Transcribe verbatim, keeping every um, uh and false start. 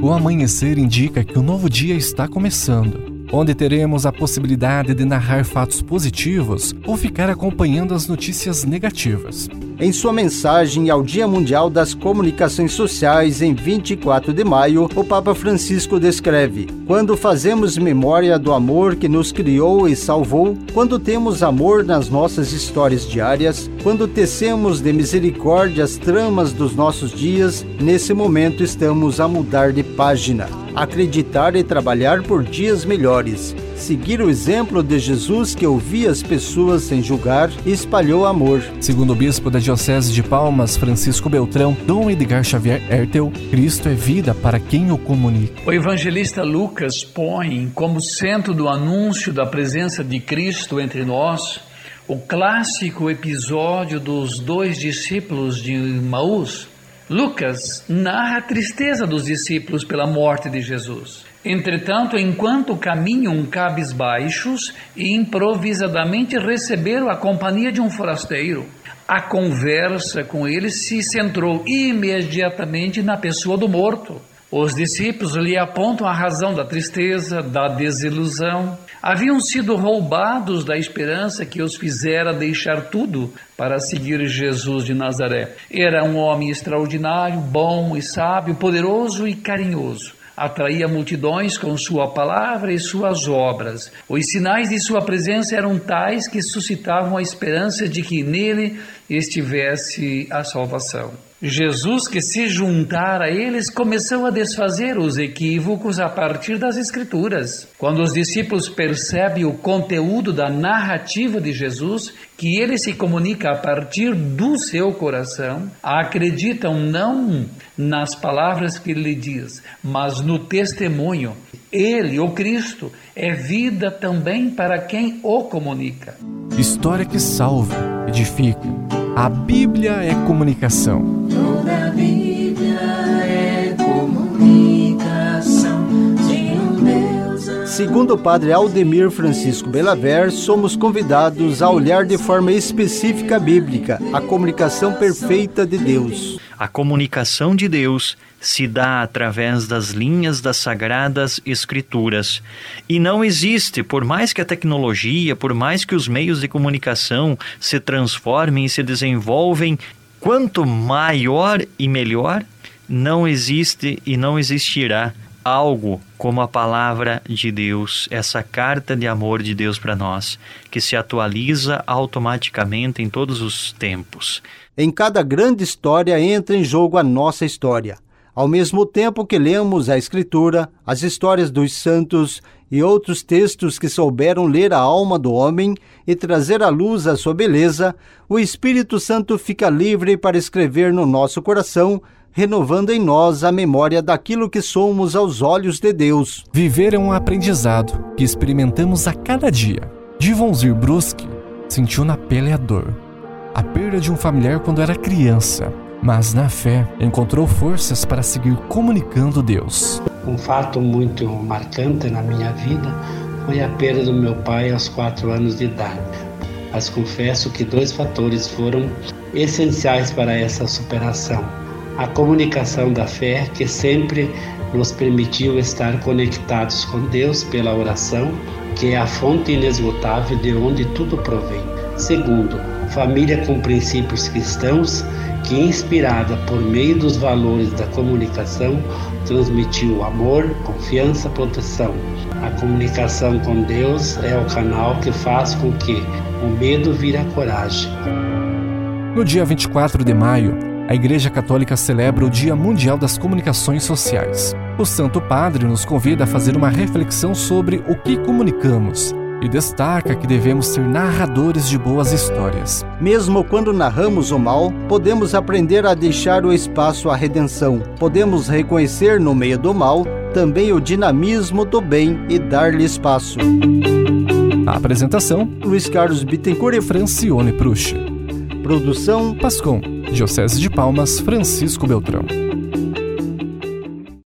O amanhecer indica que o novo dia está começando, onde teremos a possibilidade de narrar fatos positivos ou ficar acompanhando as notícias negativas. Em sua mensagem ao Dia Mundial das Comunicações Sociais, em vinte e quatro de maio, o Papa Francisco descreve: quando fazemos memória do amor que nos criou e salvou, quando temos amor nas nossas histórias diárias, quando tecemos de misericórdia as tramas dos nossos dias, nesse momento estamos a mudar de página, acreditar e trabalhar por dias melhores, seguir o exemplo de Jesus, que ouvia as pessoas sem julgar e espalhou amor. Segundo o bispo da Diocese de Palmas, Francisco Beltrão, Dom Edgar Xavier Hertel, Cristo é vida para quem o comunica. O evangelista Lucas põe como centro do anúncio da presença de Cristo entre nós o clássico episódio dos dois discípulos de Emaús. Lucas narra a tristeza dos discípulos pela morte de Jesus. Entretanto, enquanto caminham cabisbaixos e improvisadamente receberam a companhia de um forasteiro, a conversa com eles se centrou imediatamente na pessoa do morto. Os discípulos lhe apontam a razão da tristeza, da desilusão. Haviam sido roubados da esperança que os fizera deixar tudo para seguir Jesus de Nazaré. Era um homem extraordinário, bom e sábio, poderoso e carinhoso. Atraía multidões com sua palavra e suas obras. Os sinais de sua presença eram tais que suscitavam a esperança de que nele estivesse a salvação. Jesus, que se juntara a eles, começou a desfazer os equívocos a partir das Escrituras. Quando os discípulos percebem o conteúdo da narrativa de Jesus, que ele se comunica a partir do seu coração, acreditam não nas palavras que ele diz, mas no testemunho. Ele, o Cristo, é vida também para quem o comunica. História que salva, edifica. A Bíblia é comunicação. Toda a Bíblia é comunicação de um Deus. Segundo o padre Aldemir Francisco Belaver, somos convidados a olhar de forma específica a bíblica, a comunicação perfeita de Deus. A comunicação de Deus se dá através das linhas das Sagradas Escrituras. E não existe, por mais que a tecnologia, por mais que os meios de comunicação se transformem e se desenvolvem, quanto maior e melhor, não existe e não existirá algo como a palavra de Deus, essa carta de amor de Deus para nós, que se atualiza automaticamente em todos os tempos. Em cada grande história entra em jogo a nossa história. Ao mesmo tempo que lemos a Escritura, as histórias dos santos e outros textos que souberam ler a alma do homem e trazer à luz a sua beleza, o Espírito Santo fica livre para escrever no nosso coração, renovando em nós a memória daquilo que somos aos olhos de Deus. Viver é um aprendizado que experimentamos a cada dia. Divonzir Bruschi sentiu na pele a dor, a perda de um familiar quando era criança, mas na fé encontrou forças para seguir comunicando Deus. Um fato muito marcante na minha vida foi a perda do meu pai aos quatro anos de idade. Mas confesso que dois fatores foram essenciais para essa superação. A comunicação da fé, que sempre nos permitiu estar conectados com Deus pela oração, que é a fonte inesgotável de onde tudo provém. Segundo, família com princípios cristãos, que, inspirada por meio dos valores da comunicação, transmitiu amor, confiança, proteção. A comunicação com Deus é o canal que faz com que o medo vire a coragem. No dia vinte e quatro de maio, a Igreja Católica celebra o Dia Mundial das Comunicações Sociais. O Santo Padre nos convida a fazer uma reflexão sobre o que comunicamos e destaca que devemos ser narradores de boas histórias. Mesmo quando narramos o mal, podemos aprender a deixar o espaço à redenção. Podemos reconhecer no meio do mal também o dinamismo do bem e dar-lhe espaço. A apresentação: Luiz Carlos Bittencourt e Francione Prusch. Produção: Pascom, Diocese de Palmas, Francisco Beltrão.